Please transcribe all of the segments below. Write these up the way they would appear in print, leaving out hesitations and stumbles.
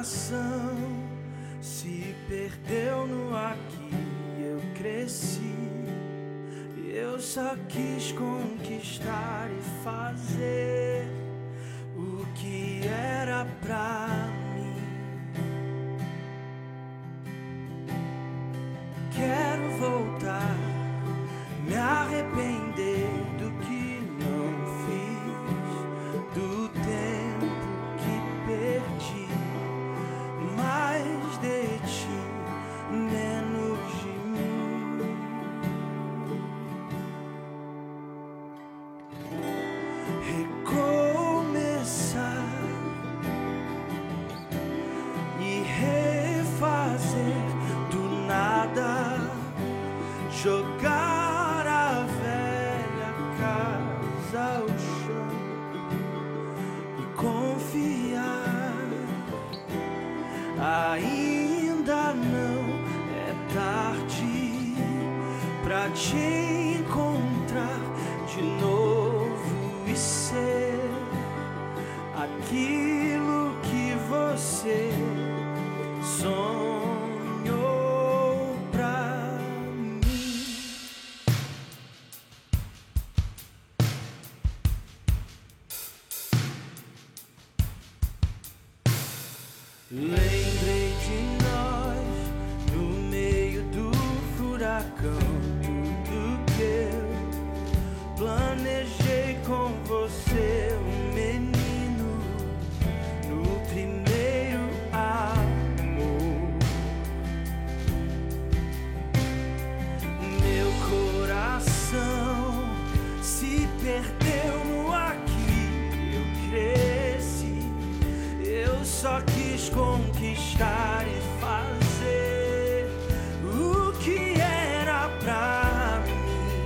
coração se perdeu no aqui. Eu cresci, eu só quis conquistar e fazer o que era pra mim. Quero voltar, me arrepender do que não fiz, do tempo que perdi, mais de ti, menos de mim. Recomeçar e refazer do nada, jogar a velha casa ao chão e confiar. Ainda não é tarde pra te encontrar de novo e ser aquilo que você sonhou pra mim. Lembrei de nós no meio do furacão, tudo que eu planejei com você, um menino no primeiro amor. Meu coração se perdeu no aqui. Eu cresci, eu só quis conquistar e fazer o que era pra mim.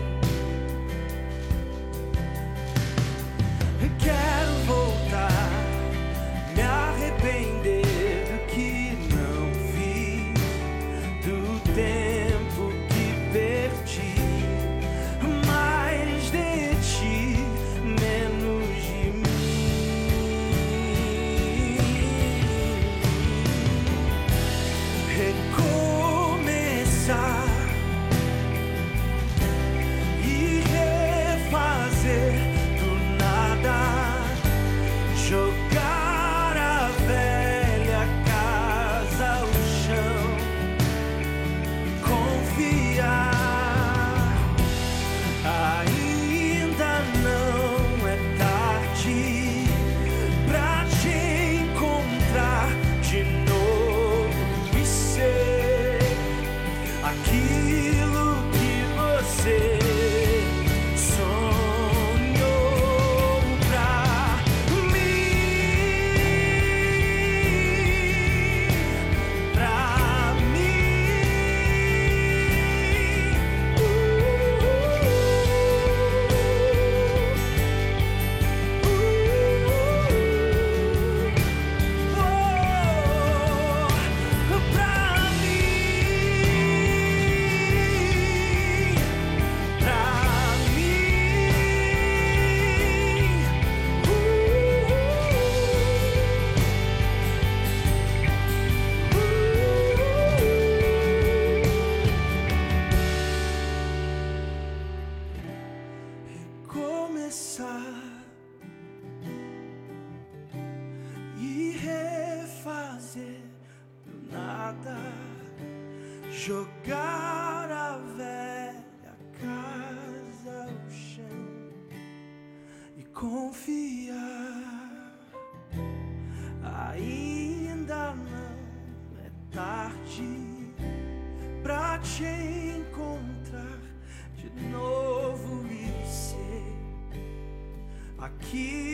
Quero voltar, me arrepender do que não fiz, do tempo que perdi, mais de ti, menos de mim. Recomeçar e refazer do nada, jogar a velha casa ao chão e confiar. Ainda não é tarde pra te encontrar de novo e ser aquilo que você sonhou pra mim, pra começar e refazer do nada, jogar a velha casa ao chão e confiar. Ainda não é tarde pra te encontrar de novo e ser aqui